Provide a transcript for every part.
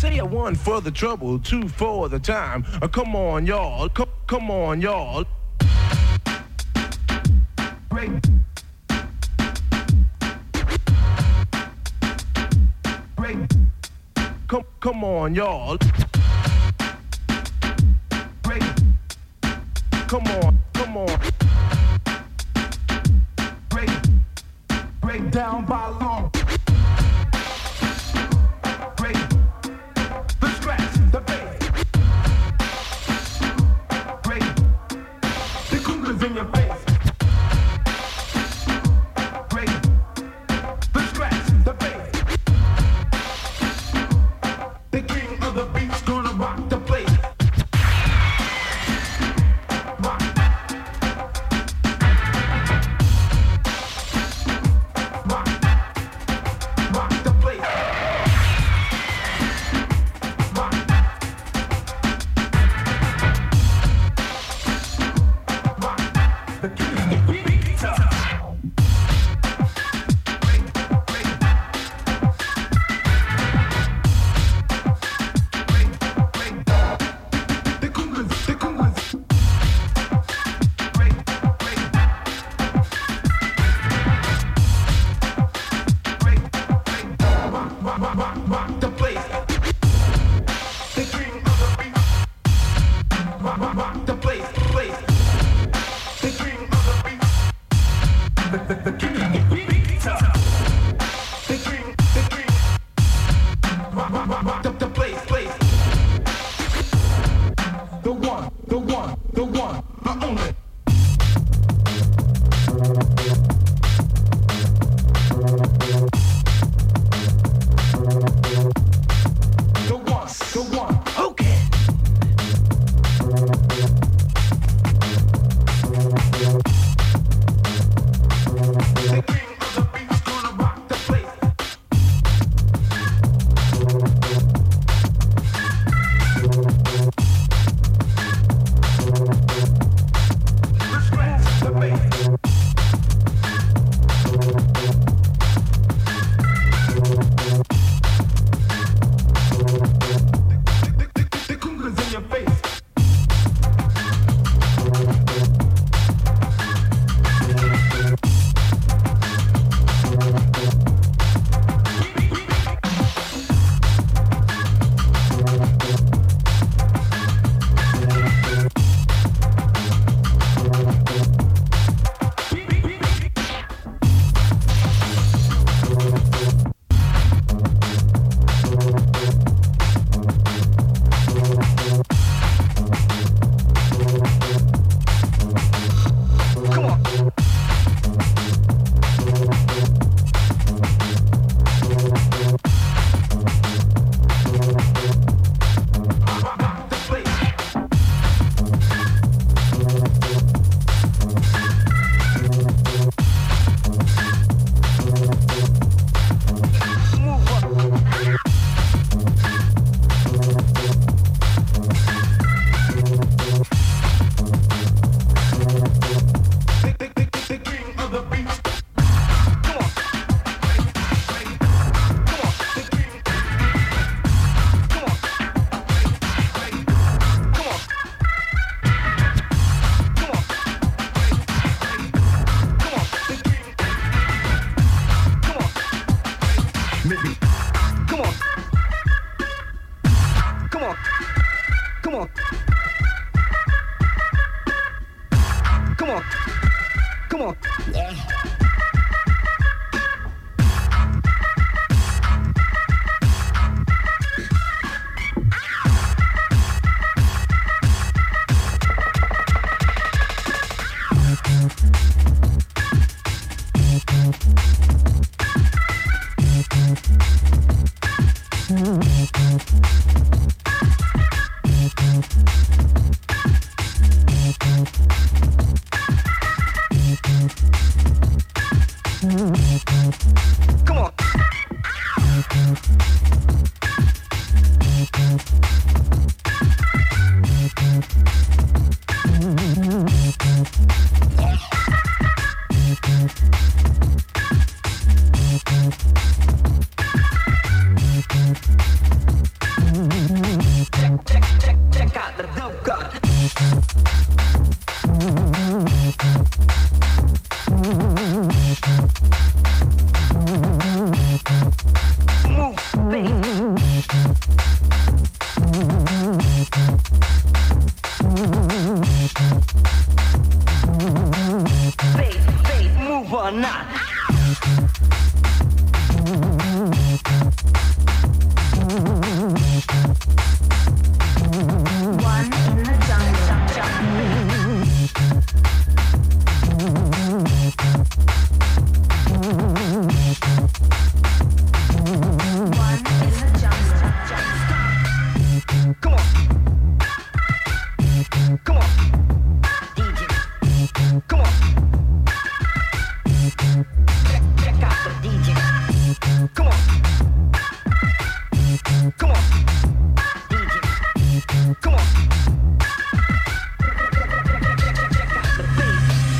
say a one for the trouble, two for the time. Come on, y'all. Come on, y'all. Break. Break. Come on, y'all. Break. Come on. Break down by law. Break the scratch, the bass. Break the cougars in your face. Break the scratch, the bass. The king of the beat's gonna rock the place. Come on. Come on. DJ. Come on. Check out the DJ. Come on. Come on. DJ. Come on. Check out the bass.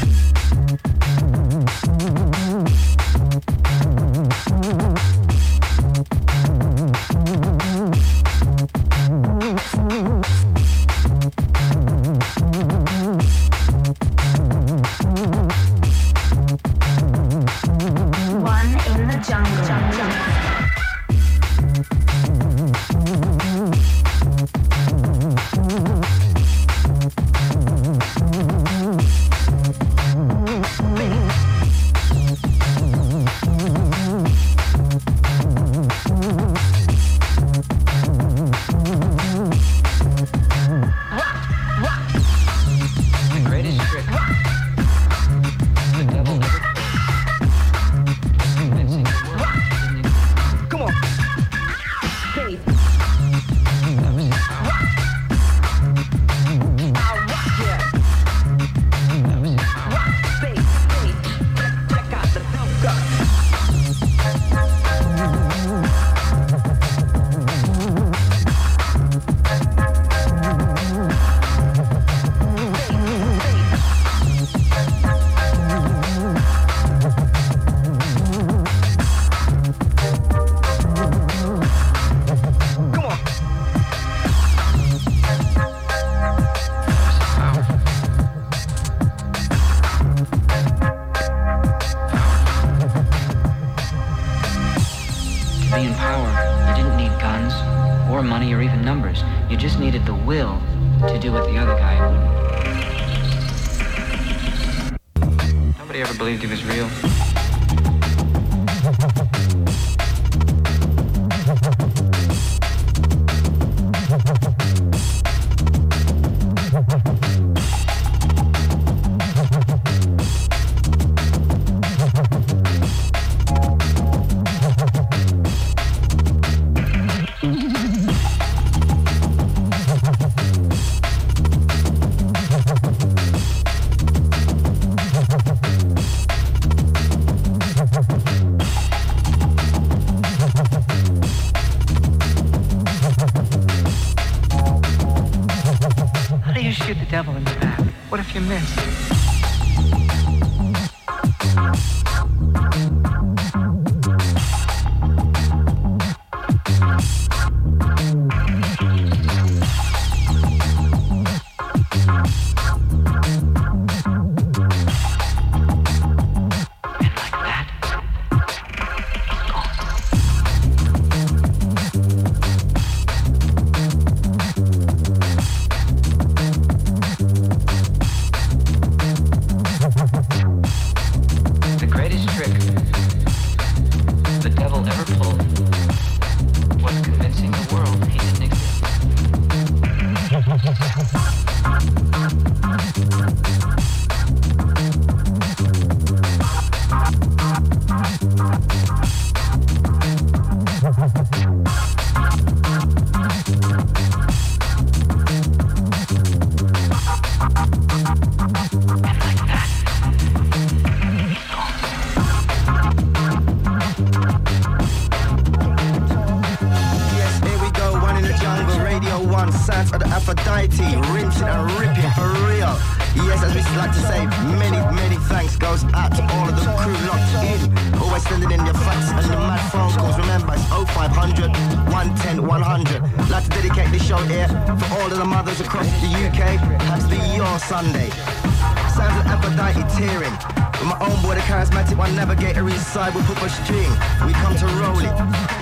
Sunday. Sounds of Aphrodite tearing. With my own boy, the charismatic one navigator inside, we put a string. We come to roll it.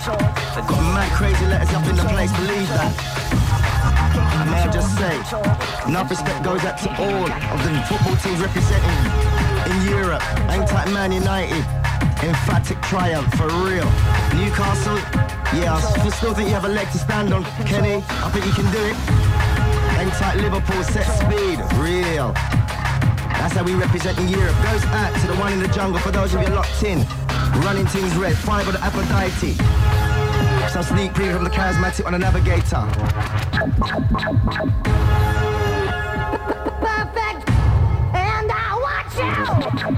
Got mad crazy letters up in the place, believe that. May I just say, enough respect goes out to all of the football teams representing in Europe. Ain't like Man United. Emphatic triumph, for real. Newcastle, yeah, I still think you have a leg to stand on, Kenny. I think you can do it. Ain't like Liverpool, set speed, real. That's how we represent in Europe. Goes out to the one in the jungle, for those of you locked in. Running things red, five of the Aphrodite. Some sneak preview from the charismatic on a navigator. Perfect, and I watch you.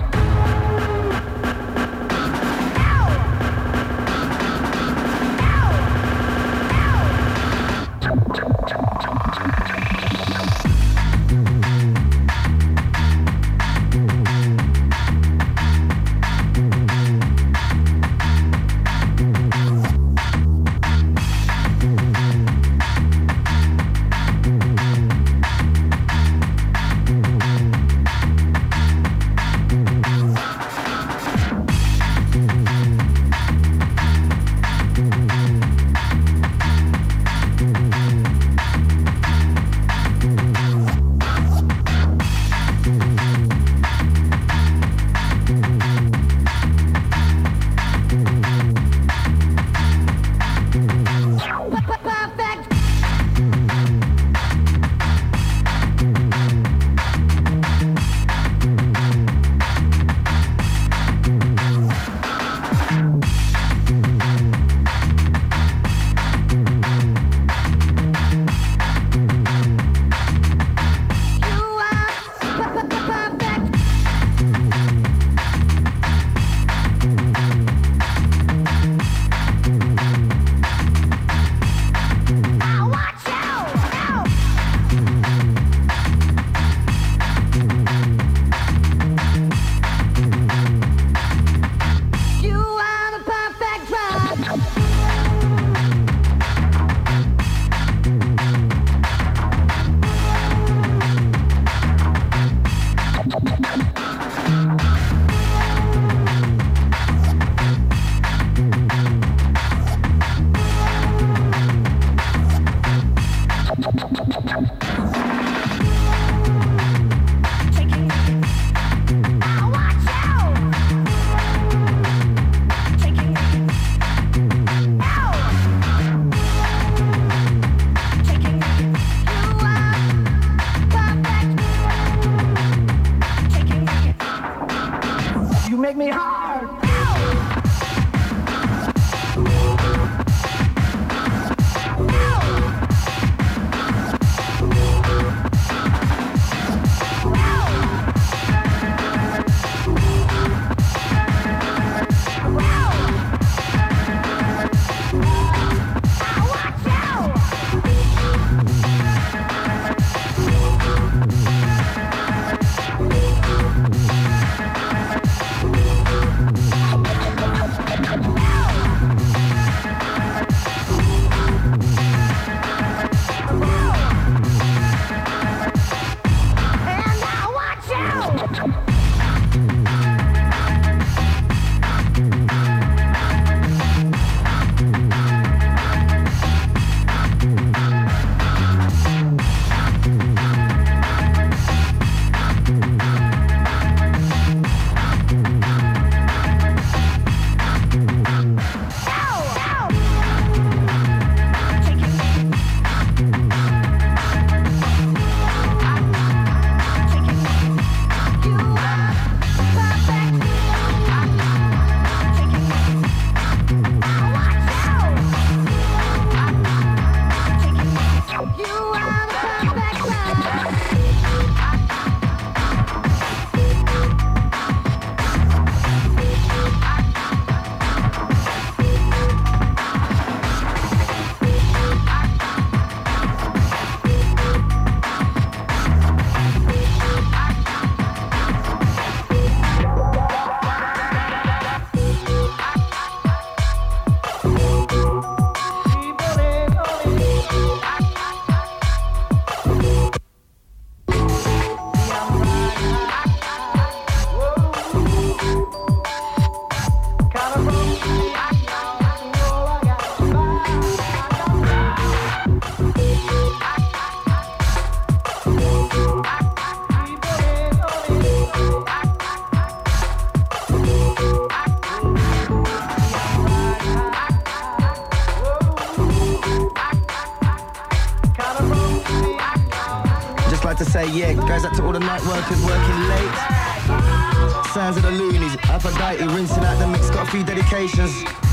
say yeah, goes out to all the night workers working late. Sounds of the loonies, Aphrodite rinsing out the mix, got a few dedications.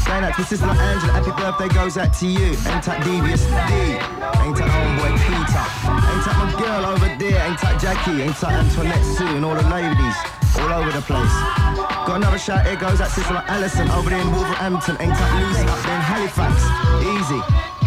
Going out to Sister Angela, happy birthday goes out to you. Ain't that Devious D, ain't that homeboy Peter, ain't that my girl over there, ain't that Jackie, ain't that Antoinette Sue and all the ladies all over the place. Got another shout here goes out Sister Alison over there in Wolverhampton, ain't that Lucy up there in Halifax. Easy.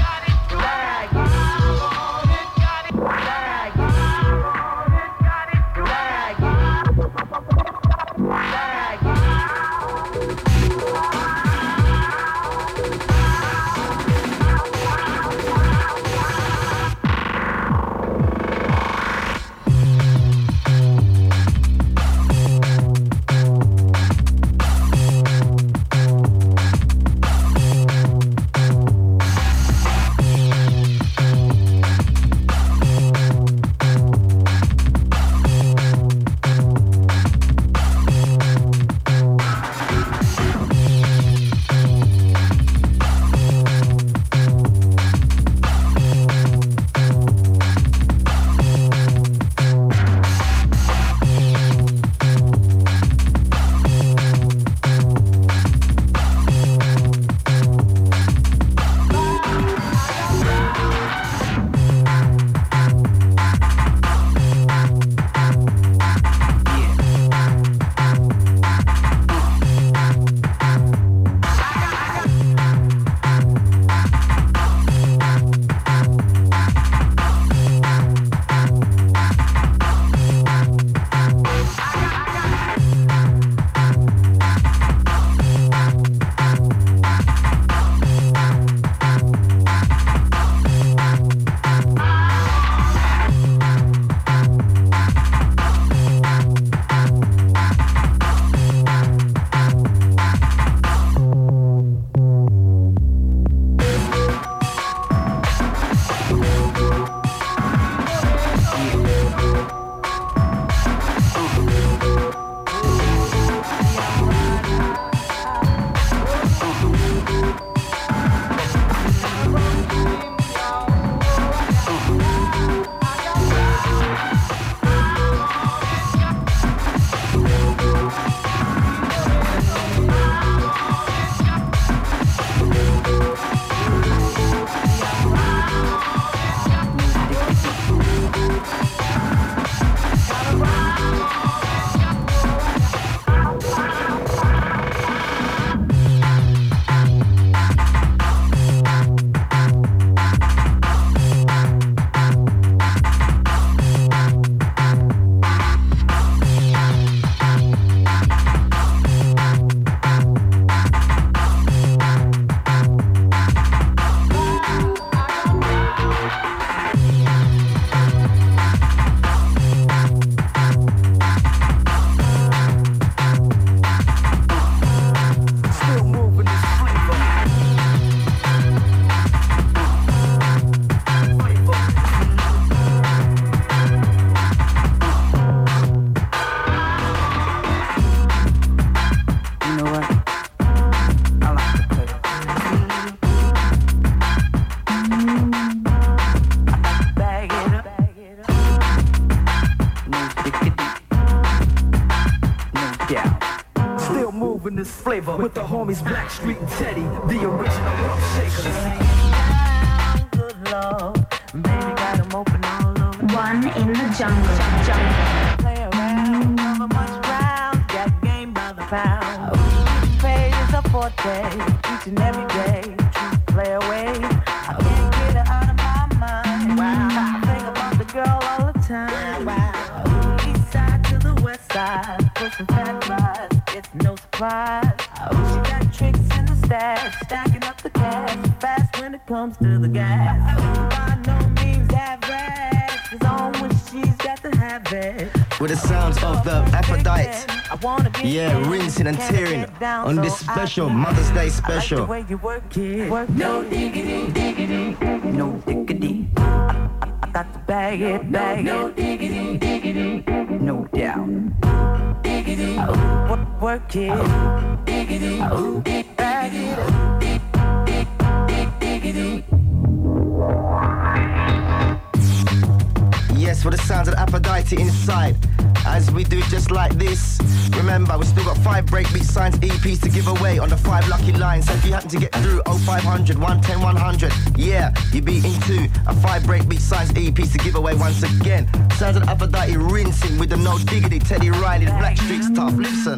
Flavor with the homies Blackstreet and Teddy, the original rough shakers. Good love, baby got 'em open all over. One in the jungle. Play around, cover much ground, got game by the pound. Pay is a forte, each and every day. Truth play away, I can't get her out of my mind. Wow, I think about the girl all the time. Wow, east side to the west side, pushing fat rides, it's no surprise. She got tricks in the stash, stacking up the cash, fast when it comes to the gas. By no means average, it's on when she's got to have it. With the sounds of the Aphrodite, yeah, rinsing and tearing on this special Mother's Day special. No diggity, diggity, no diggity. I got to bag it, no diggity, diggity, no doubt. Diggity, work it, diggity, bag it, diggity. Yes, for the sounds of Aphrodite inside as we do just like this. Remember, we still got 5 Breakbeat Science EPs to give away on the 5 lucky lines. So if you happen to get through 0500 110 100, yeah, you be into a 5 Breakbeat Science EPs to give away once again. Sounds of Aphrodite rinsing with the No Diggity, Teddy Riley, the Blackstreet stuff. Listen.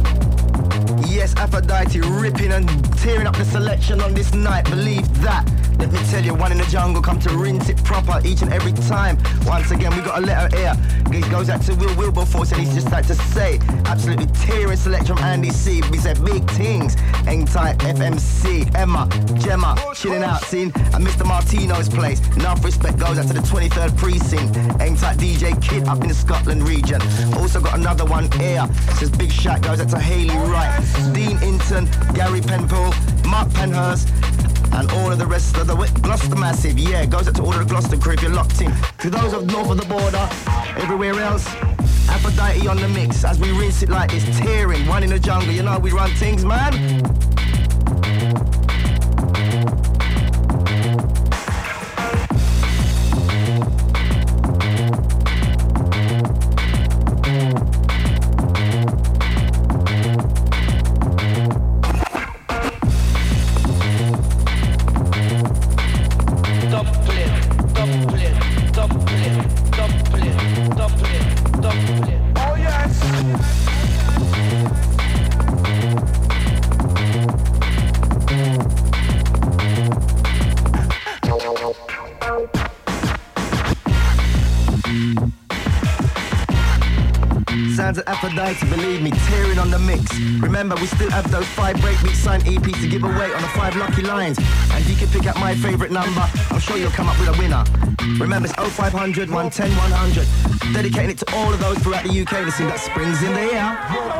Yes, Aphrodite ripping and tearing up the selection on this night. Believe that. Let me tell you, one in the jungle come to rinse it proper each and every time. Once again, we got a letter here. It goes out to Will Wilberforce and he's just like to say, absolutely tearing select from Andy C. We said big things. Hang tight, FMC, Emma, Gemma, chilling out, scene at Mr. Martino's place. Enough respect goes out to the 23rd precinct. Hang tight, DJ Kid up in the Scotland region. Also got another one here. Says big shout goes out to Haley Wright, Dean Inton, Gary Penpool, Mark Penhurst, and all of the rest of the Gloucester Massive. Yeah, goes out to all of the Gloucester crew if you're locked in. To those of north of the border, everywhere else, Aphrodite on the mix as we rinse it like it's tearing. One in the jungle, you know how we run things, man. Sounds of Aphrodite, believe me, tearing on the mix. Remember, we still have those 5 breakbeat signed EPs to give away on the 5 lucky lines. And you can pick out my favourite number. I'm sure you'll come up with a winner. Remember, it's 0500 110 100. Dedicating it to all of those throughout the UK to see that spring's in the air.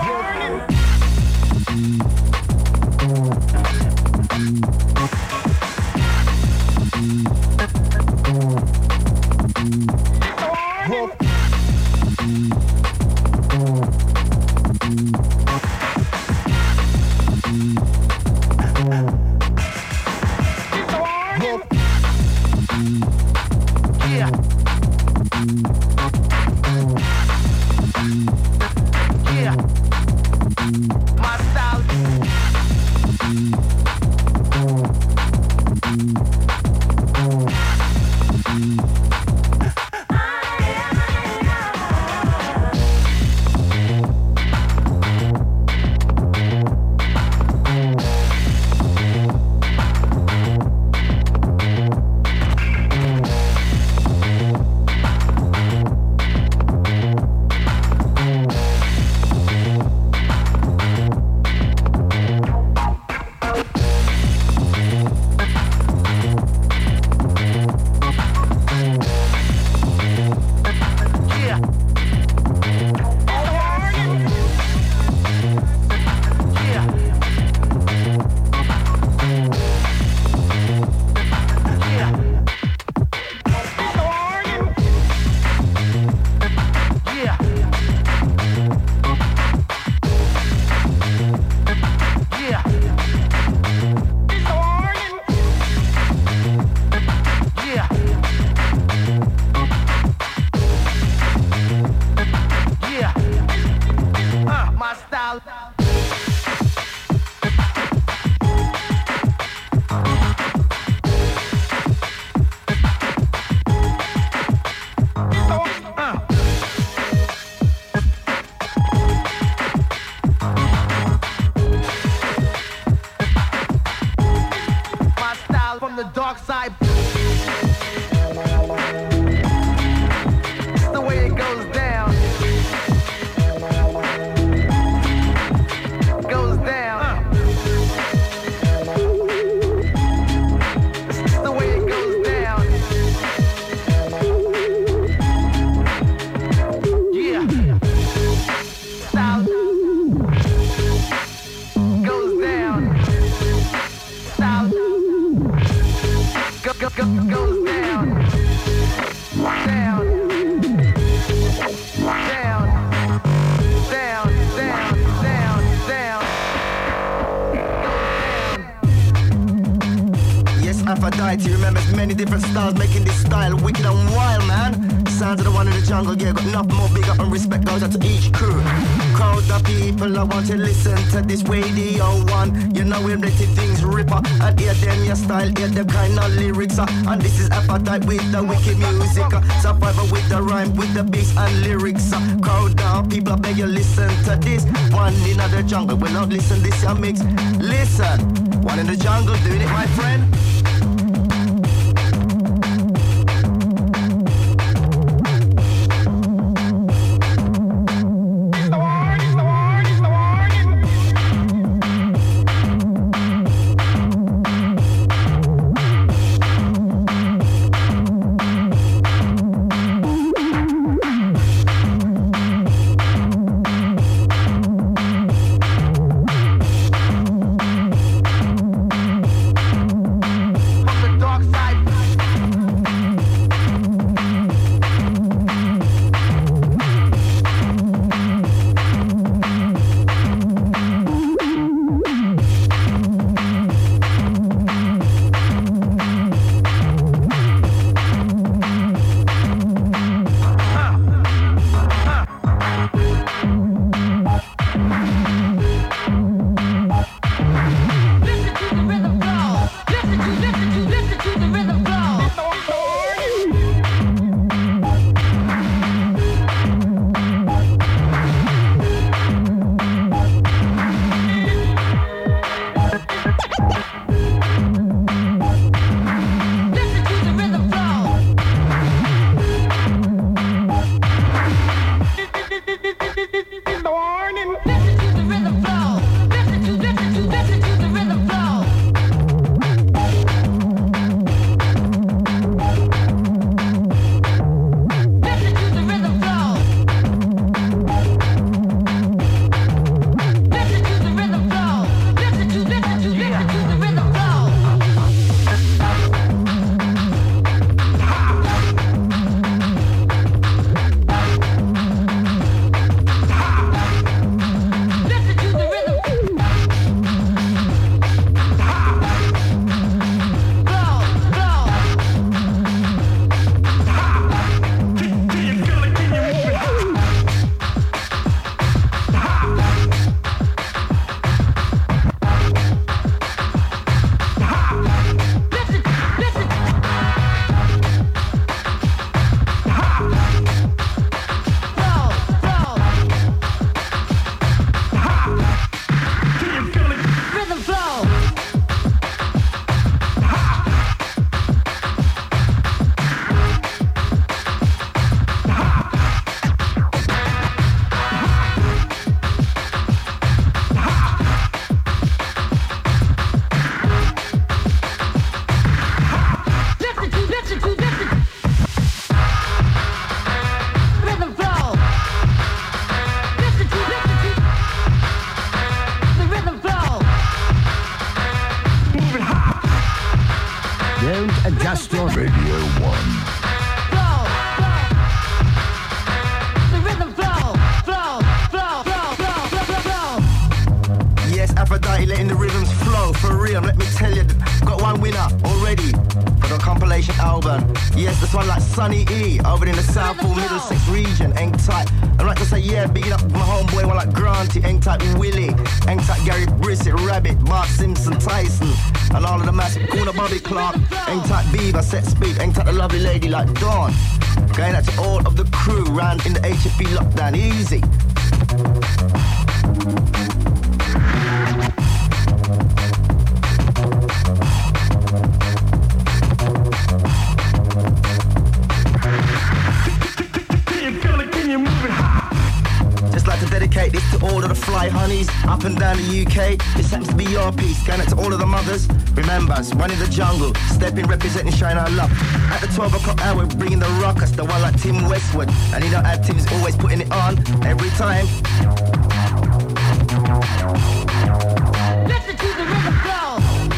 Aphrodite remembers many different styles, making this style wicked and wild, man. Sounds of the one in the jungle, yeah, got enough more big up and respect goes out to each crew. Crowd of people, I want to listen to this radio one. You know we're letting things ripper, and hear them your style, hear the kind of lyrics. And this is Aphrodite with the wicked music. Survivor with the rhyme, with the beats and lyrics. Crowd down, people, I beg you listen to this. One in the jungle, well not listen, this your mix. Listen, one in the jungle, doing it, my friend. Radio 1. Aphrodite letting the rhythms flow, for real, let me tell you, got one winner already for the compilation album. Yes, this one like Sunny E, over in the Southall Middlesex region, hang tight. I'd like to say, yeah, bigging up my homeboy, one like Granty, hang tight Willie, hang tight Gary Brissett, Rabbit, Mark Simpson, Tyson, and all of the massive corner Bobby Clark, hang tight Beaver, Set Speed, hang tight the lovely lady like Dawn. Going out to all of the crew round in the HFP lockdown, easy. Dedicate this to all of the fly honeys up and down the UK. This happens to be your piece. Going out to all of the mothers. Remember, it's one in the jungle. Stepping, representing, shine our love. At the 12 o'clock hour, bringing the rockers, the one like Tim Westwood. And you know how Tim's always putting it on every time. Listen to the rhythm flow.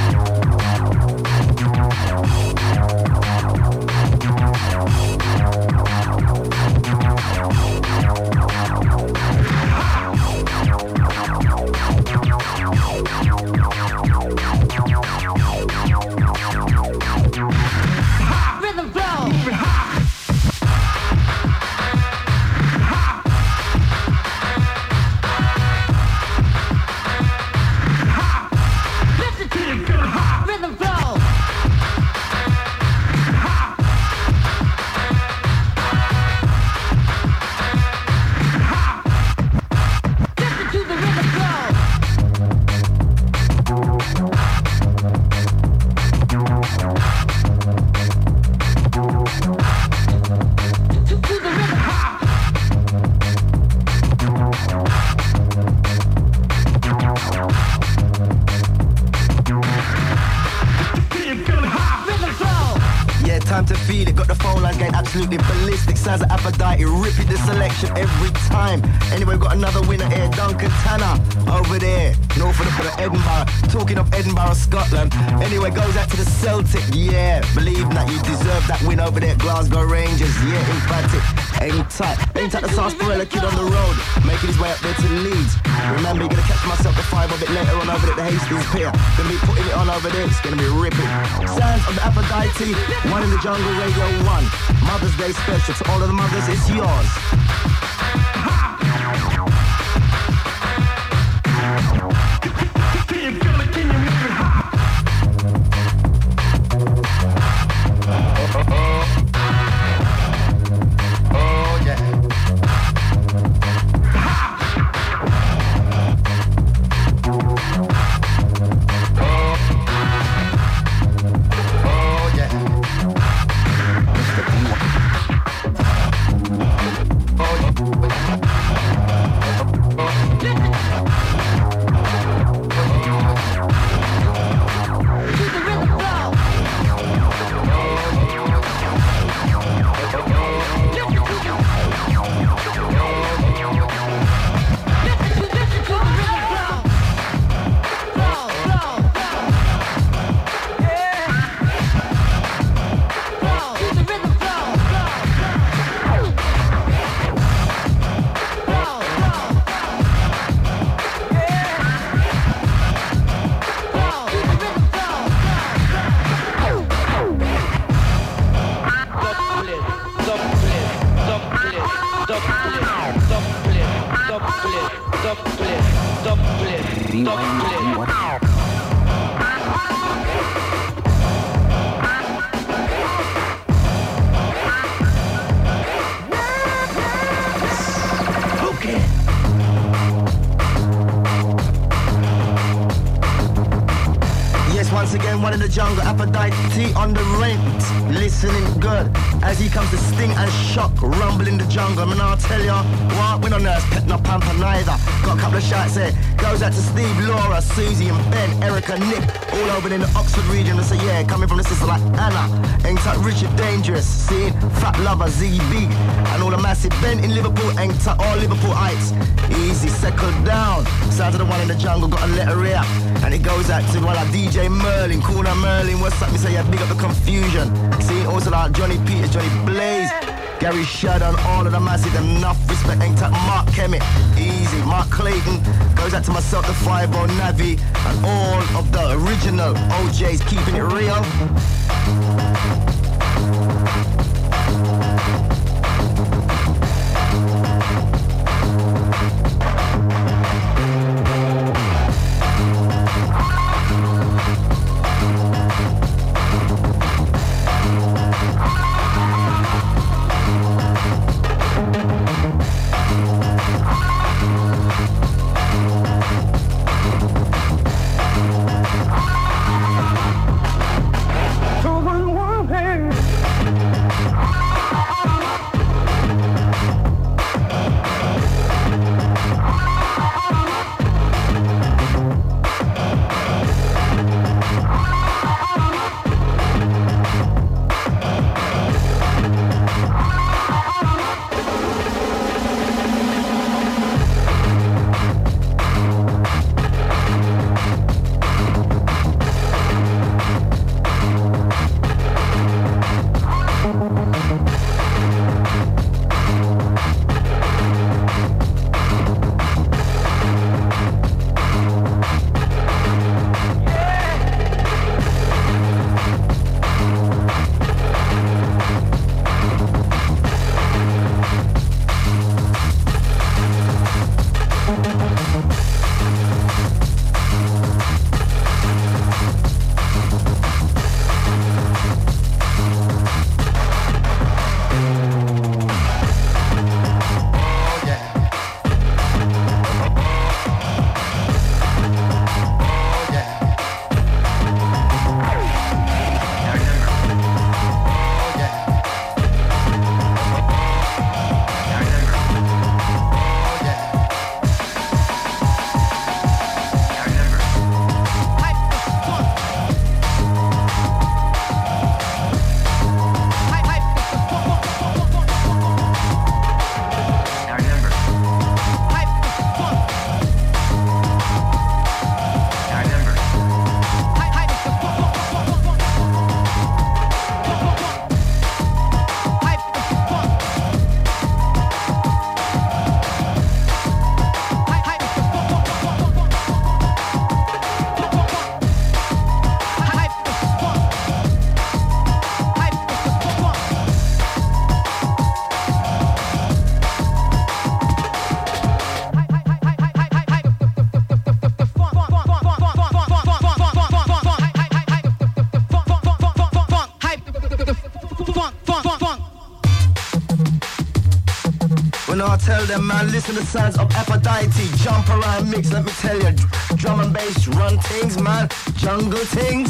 Absolutely ballistic, sounds of Aphrodite, ripping the selection every time. Anyway, we've got another winner here, Duncan Tanner, over there, north of the Edinburgh. Talking of Edinburgh, Scotland. Anyway, goes out to the Celtic, yeah. Believe that you deserve that win over there at Glasgow Rangers, yeah, emphatic. Ain't tight the Sarsaparilla kid on the road, making his way up there to Leeds. Remember, you're gonna catch myself the 5 a bit later on over there at the Hastings Pier. Gonna be putting it on over there, it's gonna be ripping. Sounds of the Aphrodite, one in the jungle, Radio 1. Mother's Day special to all of the mothers, it's yours. One in the jungle, Aphrodite on the rent, listening good as he comes to sting and shock, rumble in the jungle. I mean, I'll tell ya what, we don't know, it's pet no pamper neither. Got a couple of shots here, goes out to Steve, Laura, Susie and Ben, Erica, Nick, all over in the Oxford region. They say, yeah, coming from the sister like Anna, ain't like Richard Dangerous, seeing Fat Lover, Ziggy Big, and all the massive Ben in Liverpool, ain't like all Liverpoolites. Easy, settle down. Sounds of the one in the jungle, got a letter here, and it goes out to one like DJ Merlin, cool Una Merlin, what's up? Me say, yeah, big up the confusion. See, also like Johnny Peters, Johnny Blaze, Gary Shadon, all of the masses, enough respect. Ain't that Mark Kemet, easy. Mark Clayton, goes out to myself, the 5-0 Navi, and all of the original OJs keeping it real. Tell them, man, listen to sounds of Aphrodite. Jump around mix, let me tell you. Drum and bass, run things, man. Jungle things.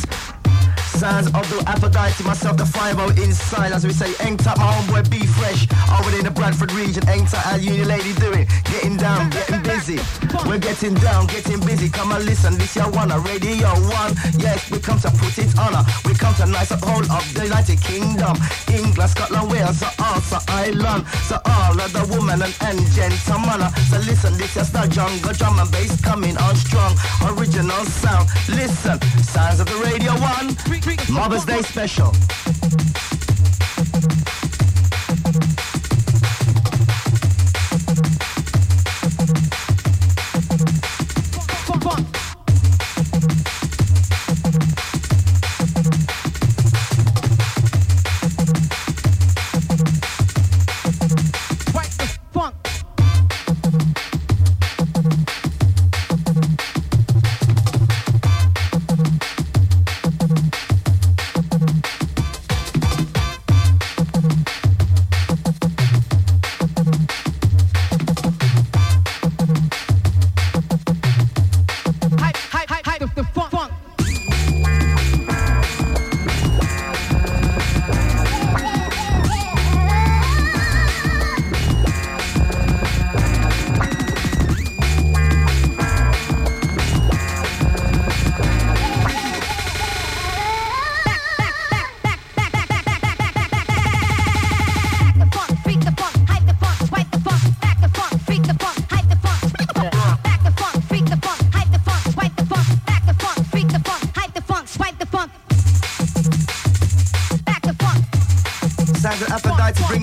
Sounds of the Aphrodite, myself the 5-0 inside. As we say, ain't up my homeboy, be fresh. Over in the Bradford region, ain't up how you lady doing? Getting down, getting busy. We're getting down, getting busy. Come and listen, this year one, a Radio 1. Yes, we come to put it on. We come to nice up whole of the United Kingdom. England, Scotland, Wales, so also Ireland. So all of the women and gentlemen. So listen, this is the jungle drum and bass coming on strong. Original sound. Listen, sounds of the Radio 1. Mother's Day special.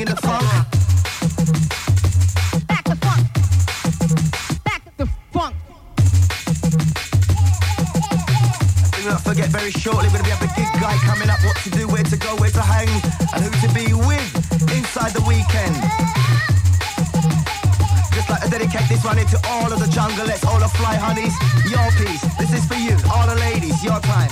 digging the funk. Back to funk. Back to funk. Do not forget, very shortly we're gonna have a gig guy coming up. What to do, where to go, where to hang, and who to be with inside the weekend. Just like to dedicate this one into all of the jungleettes, all the fly honeys. Your piece, this is for you, all the ladies, your time.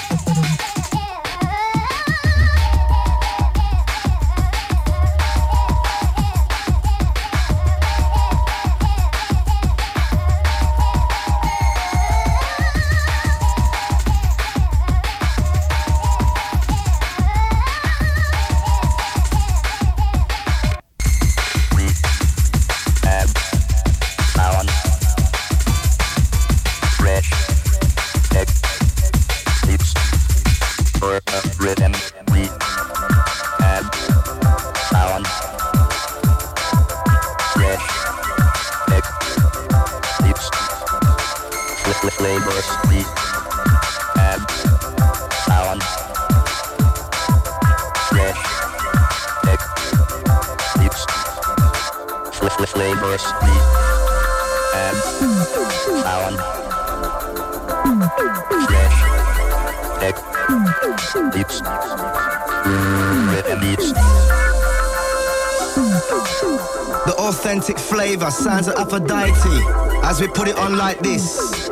The authentic flavor, sounds of Aphrodite, as we put it on like this.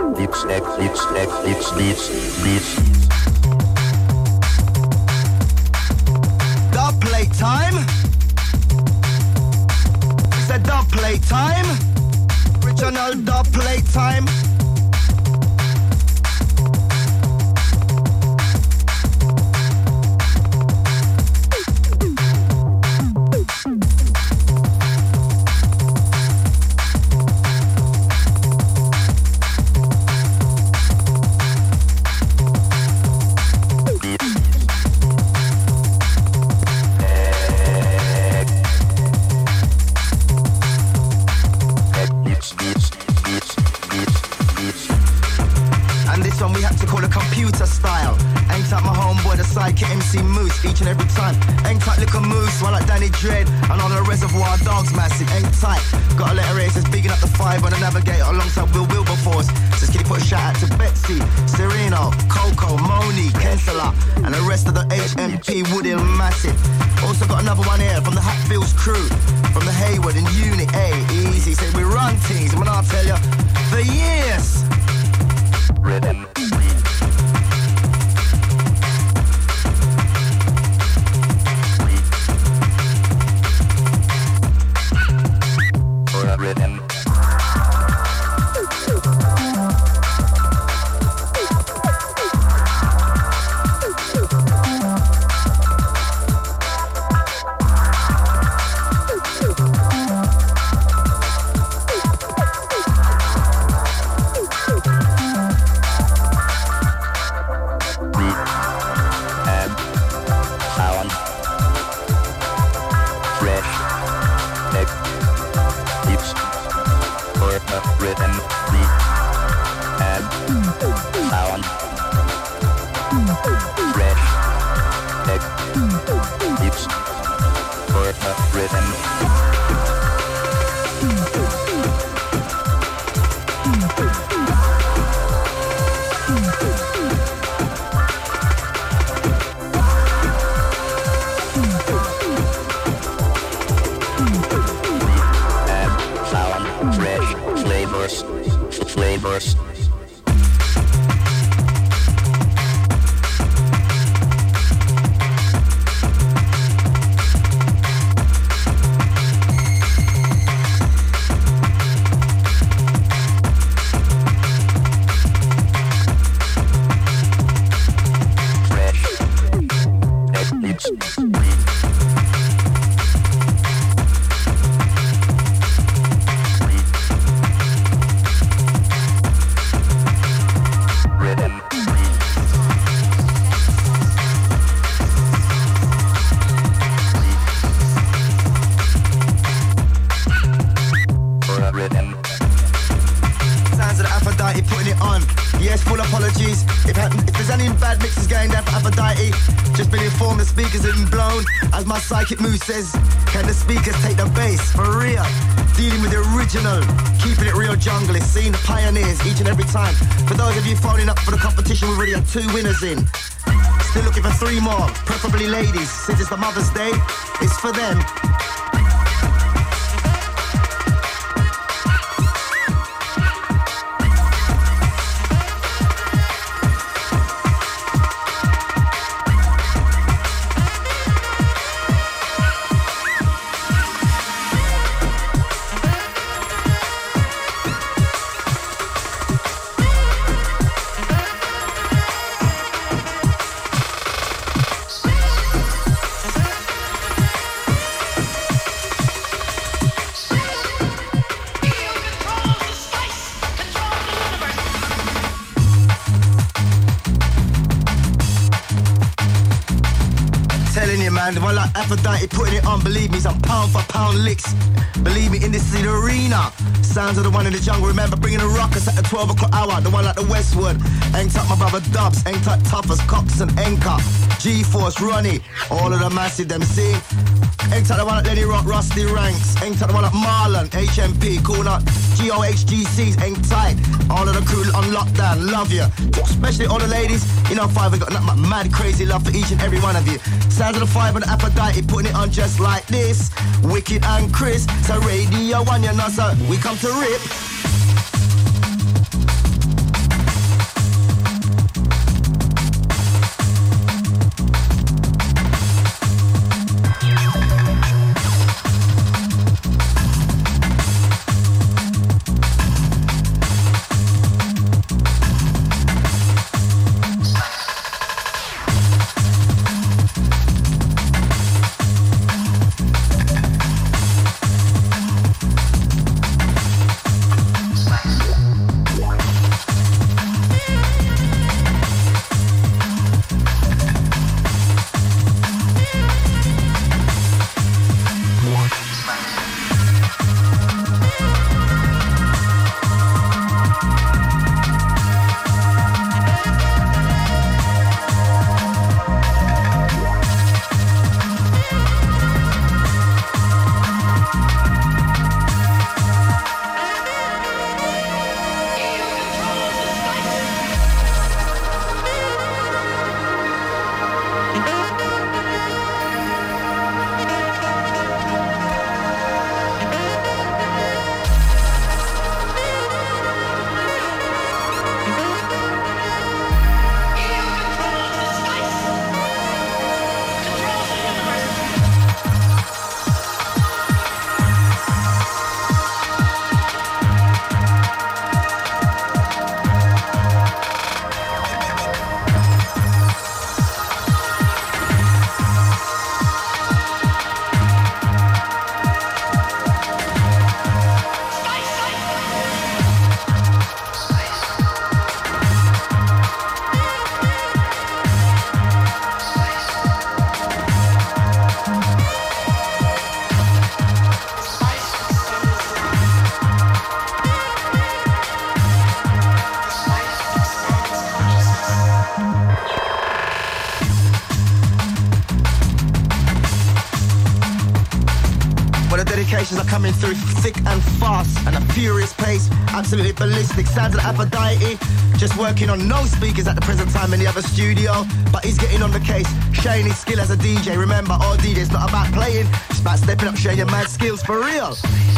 Dub plate time. It's a dub plate time. Original dub plate time. MC Moose each and every time. Ain't tight, little Moose, one like Danny Dread, and all the Reservoir Dogs massive. Ain't tight, got a letter A, says bigging up the 5 on the Navigator alongside Will Wilberforce. Says can you put a shout out to Betsy, Sereno, Coco, Moni, Kensela, and the rest of the HMP Woodhill massive. Also got another one here from the Hatfields crew, from the Hayward and Unit A. Easy, say we run things, and when I tell you, for years. Rhythm. Rhythm. Flavors. Sounds of the Aphrodite putting it on. Yes, full apologies. If there's any bad mixes going down for Aphrodite, just been informed the speakers have been blown. As my psychic moose says, can the speakers take the bass? For real. Dealing with the original, keeping it real jungle. Seeing the pioneers each and every time. For those of you phoning up for the competition, we already had 2 winners in. Still looking for 3 more, preferably ladies. Since it's the Mother's Day, it's for them. The one like Aphrodite putting it on, believe me, some pound for pound licks. Believe me, in this city arena. Sounds of the one in the jungle. Remember bringing the rockers at the 12 o'clock hour. The one like the Westwood. Ain't up my brother Dubs. Ain't up Toughest, Cox and Enka. G-Force, Ronnie. All of the massive, them see. Ain't up the one like Lenny Rock, Rusty Ranks. Ain't up the one like Marlon, HMP, Cool Up. GOHGCs, ain't tight. All of the crew on lockdown, love you. Especially all the ladies. You know, 5 have got nothing but mad crazy love for each and every one of you. Sounds of the 5 and the Aphrodite putting it on just like this. Wicked and Chris, so Radio 1, you know, so we come to rip. Are coming through thick and fast and a furious pace, absolutely ballistic. Sounds of Aphrodite, just working on no speakers at the present time in the other studio, but he's getting on the case, showing his skill as a DJ. Remember, all DJs not about playing, it's about stepping up, showing your mad skills for real.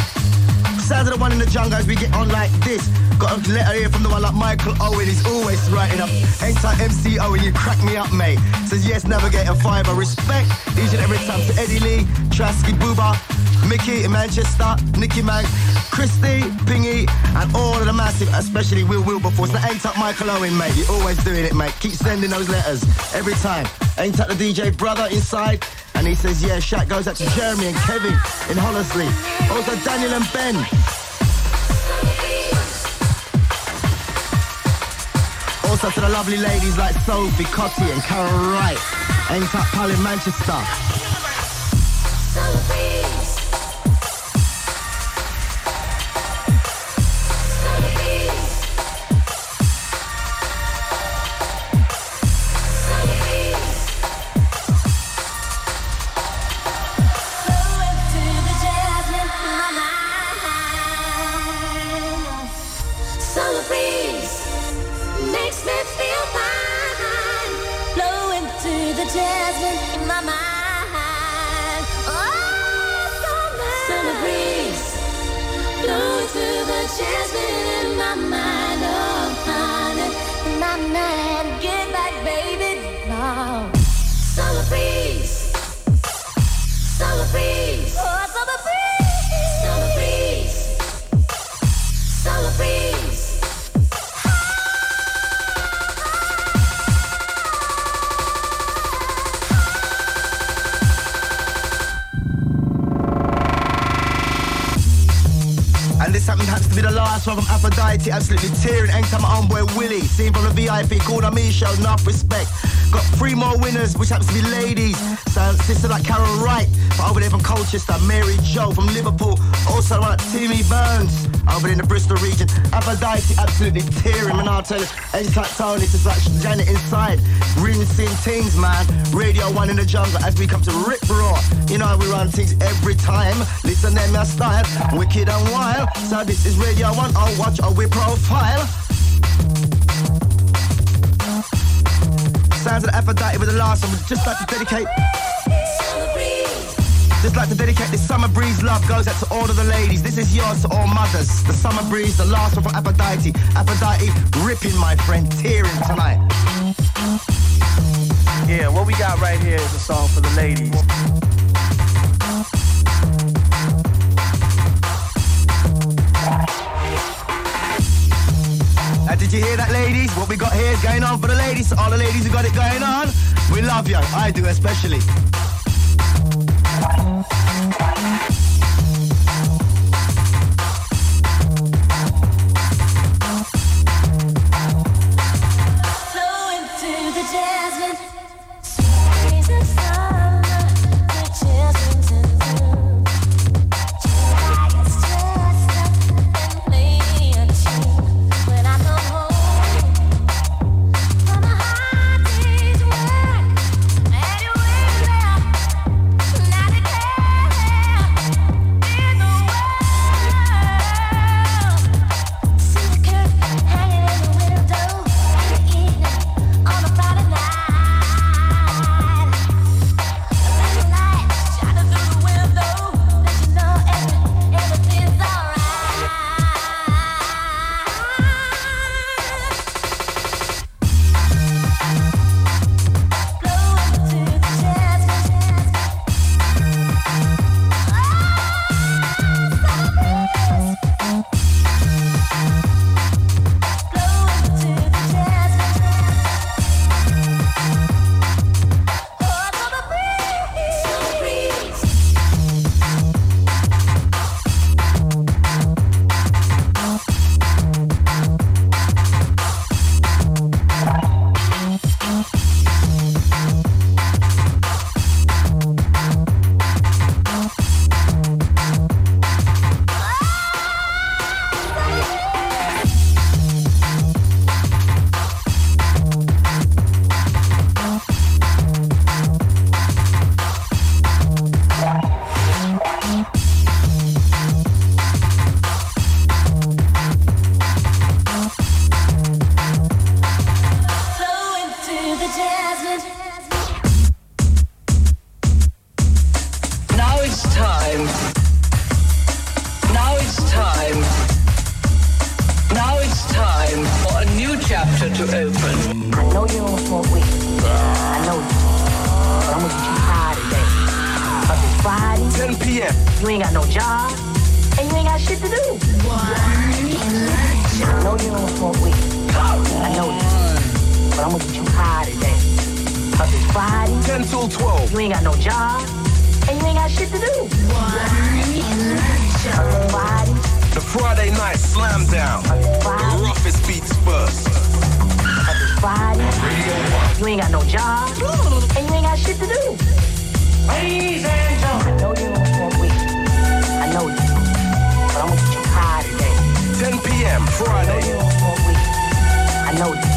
Sounds of the one in the jungle as we get on like this. Got a letter here from the one like Michael Owen, he's always writing up. Ain't like MC Owen, you crack me up, mate. Says yes, Navigator Fiber, respect each and every time to Eddie Lee, Trasky, Booba, Mickey in Manchester, Nicky Mag, Christy, Pingy, and all of the massive, especially Will Wilberforce. That ain't up Michael Owen, mate. You're always doing it, mate. Keep sending those letters every time. Ain't up the DJ brother inside, and he says, yeah, shout goes out to Jeremy and Kevin in Hollisley. Also Daniel and Ben. Also to the lovely ladies like Sophie, Cotty and Carol Wright. Ain't up Pal in Manchester. this happens to be the last one from Aphrodite, absolutely tearing. Anytime my own boy Willie, seen from the VIP, called on me, show enough respect. Got 3 more winners, which happens to be ladies. So sister like Carol Wright, but over there from Colchester, Mary Jo from Liverpool. Also like Timmy Burns, over there in the Bristol region. Aphrodite, absolutely tearing, man, I'll tell you. Edge like Tony, just like Janet inside. Rinsing things, man. Radio 1 in the jungle as we come to Rip Raw. You know we run things every time. Listen to my style, wicked and wild. So this is Radio 1, I'll watch our profile. Sounds of Aphrodite with the last one. We'd just like to dedicate this Summer Breeze love goes out to all of the ladies. This is yours to all mothers. The Summer Breeze, the last one from Aphrodite. Aphrodite ripping, my friend, tearing tonight. Yeah, what we got right here is a song for the ladies. Did you hear that, ladies? What we got here is going on for the ladies. All the ladies who got it going on, we love you. I do especially. Flow into the jasmine, sweet as summer, the jasmine's in bloom. I get stressed up and play a tune when I come home from a hard day's work. Anywhere, not a care in the world. See the curtain hanging in the window in the evening on a Friday night. The lights shining through the window, let you know everything's alright. Blow into the jasmine. Flow into the jasmine. Now it's time. Now it's time. Now it's time for a new chapter to open. I know you don't smoke weed. I know you. But I'm gonna get you high today. 'Cause it's Friday. 10 p.m. You ain't got no job. And you ain't got shit to do. I know you don't smoke weed. I know you. But I'm gonna get you high today. 'Cause it's Friday. 10 till 12. You ain't got no job. And you ain't got shit to do. 'Cause it's Friday. The Friday night slam down. The Friday. roughest beats first. 'Cause it's Friday. You ain't got no job. And you ain't got shit to do. Ladies and gentlemen, I know you don't smoke weed. I know you. But I'm gonna get you high today. 10 p.m. I know Friday. you don't smoke weed. I know you.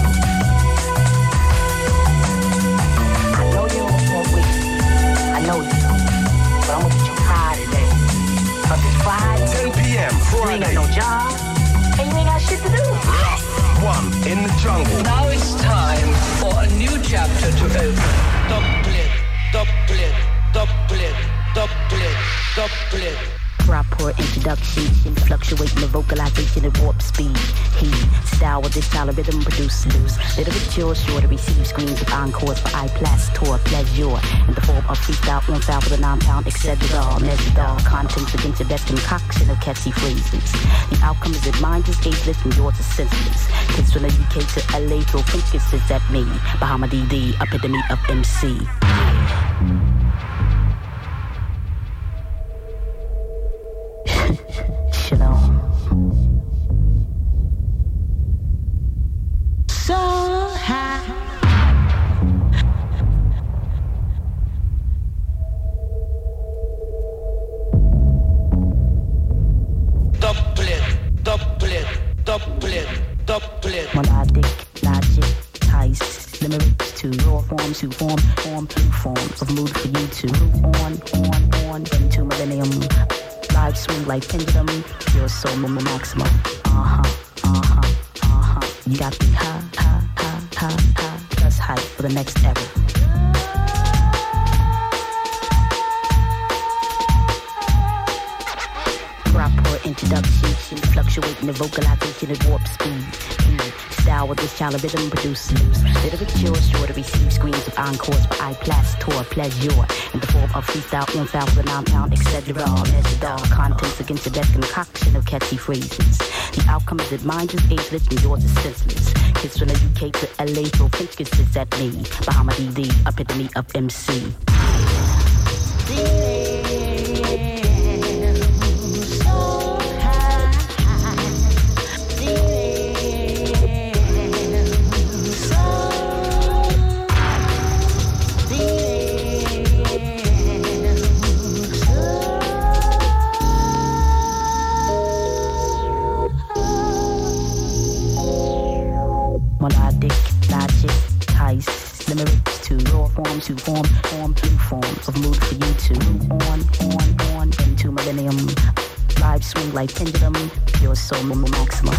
I know you don't smoke weed. I know you. But I'm gonna get you high today. 'Cause it's Friday. 10 p.m. You ain't got Friday. no job. And you ain't got shit to do. Rough one in the jungle. now it's time for a new chapter to open. Double it, double it, double it, double it, double it. Proper introduction, fluctuating the vocalization at warp speed. Heat, style with this style of rhythm produce loose. Little bit sure to receive screams of encores for tour pleasure. In the form of freestyle on file with a 9-pound, etc. Measured all contents against the best concoction of catchy phrases. The outcome is that mine is ageless and yours is senseless. Kids from the UK to LA throw fingertips at me. Bahama DD, epitome of MC. Shalom. Melodic, logic, ties, limericks to raw forms to form new forms of mood for you to move on into millennium. Live swing like pendulum, your soul maximum. You got me ha, plus hype for the next era. Proper introduction, fluctuating the vocalization at warp speed. Style with this child of rhythm produce loose. Literature sure to receive screams of encores for I plus tour pleasure in the form of freestyle, on-foul, the non-pound, etc. Measured all contents against the best concoction of catchy phrases. The outcome is that mine is ageless and yours is senseless. Kids from the UK to LA throw French kisses at me. Bahama DD, epitome of MC. Melodic, logic, ties, limericks to raw forms to form new forms of mood for you to move on into millennium. Live swing like pendulum, your soul maximum.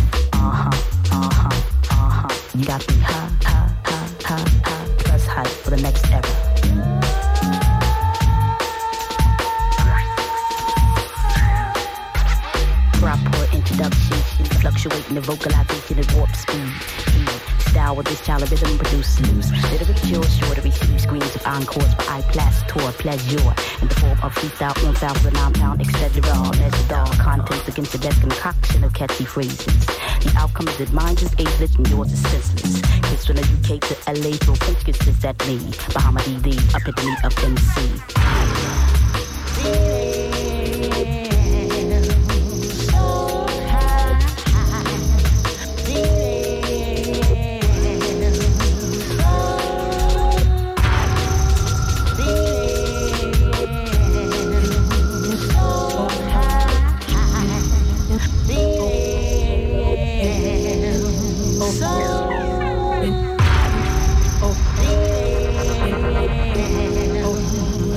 You got me ha, plus hype for the next era. Proper introduction, fluctuating the vocalization at warp speed. Style with this child of rhythm produce loose. Literature sure to receive screams of encores for I plus tour pleasure in the form of freestyle, on-foul, the non-pound, etc. Measured all contents against the best concoction of catchy phrases. The outcome is that mine is ageless and yours is senseless. Kids from the UK to LA throw French kisses at me. Bahama DD, epitome of MC.